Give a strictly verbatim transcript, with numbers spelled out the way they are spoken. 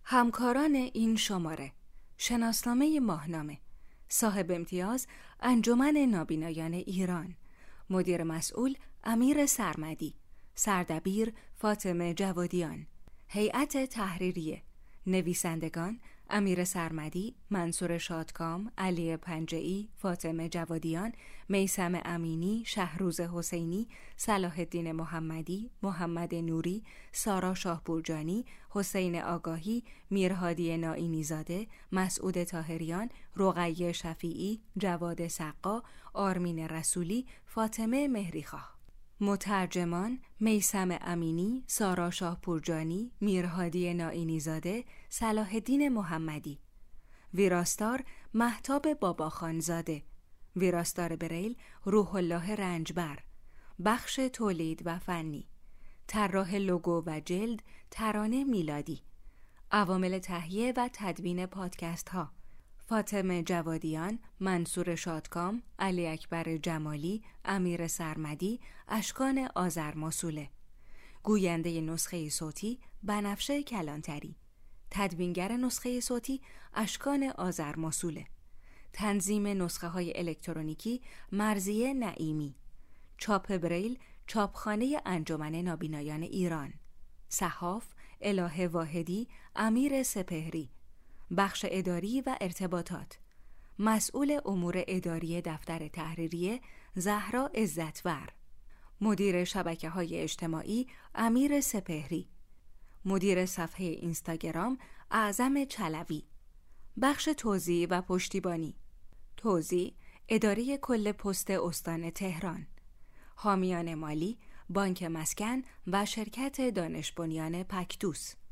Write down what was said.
همکاران این شماره: شناسنامه ماهنامه، صاحب امتیاز انجمن نابینایان ایران، مدیر مسئول امیر سرمدی، سردبیر فاطمه جوادیان، هیئت تحریریه، نویسندگان امیر سرمدی، منصور شادکام، علی پنجه‌ای، فاطمه جوادیان، میثم امینی، شهروز حسینی، صلاح الدین محمدی، محمد نوری، سارا شاهپورجانی، حسین آگاهی، میرهادی نائینی زاده، مسعود طاهریان، رقیه شفیعی، جواد سقا، آرمین رسولی، فاطمه مهریخواه. مترجمان: میثم امینی، سارا شاهپورجانی، میرهادی نائینی زاده، صلاح الدین محمدی. ویراستار: مهتاب باباخان زاده. ویراستار بریل: روح الله رنجبر. بخش تولید و فنی: طراح لوگو و جلد ترانه میلادی. عوامل تهیه و تدوین پادکست ها: فاطمه جوادیان، منصور شادکام، علی اکبر جمالی، امیر سرمدی، اشکان آذرماسوله. گوینده نسخه صوتی: بنفشه کلانتری. تدوینگر نسخه صوتی: اشکان آذرماسوله. تنظیم نسخه های الکترونیکی: مرضیه نعیمی. چاپ بریل: چاپخانه انجمن نابینایان ایران. صحاف: الهه واحدی، امیر سپهری. بخش اداری و ارتباطات: مسئول امور اداری دفتر تحریریه زهرا عزتور. مدیر شبکه‌های اجتماعی امیر سپهری. مدیر صفحه اینستاگرام اعظم چلوی. بخش توزیع و پشتیبانی: توزیع: اداره کل پست استان تهران. حامیان مالی: بانک مسکن و شرکت دانش بنیان پکدوس.